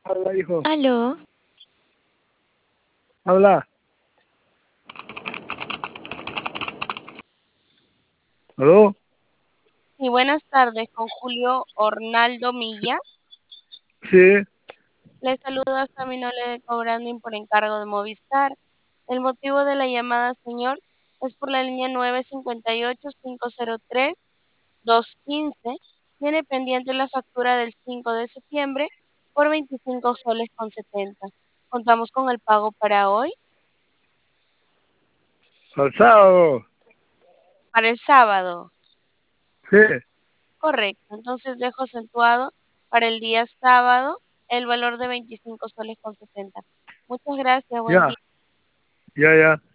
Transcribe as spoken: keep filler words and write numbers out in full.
Habla, hijo. Aló. Habla. ¿Aló? Sí, buenas tardes, con Julio Ornaldo Milla. Sí. Les saluda Saminole de Cobranding por encargo de Movistar. El motivo de la llamada, señor, es por la línea nueve cinco ocho, cinco cero tres, dos uno cinco. Tiene pendiente la factura del cinco de septiembre por veinticinco soles con setenta. Contamos con el pago para hoy, Al sábado. para el sábado. Sí. Correcto. Entonces dejo acentuado para el día sábado el valor de veinticinco soles con setenta. Muchas gracias. Buen Ya. día. Ya, ya.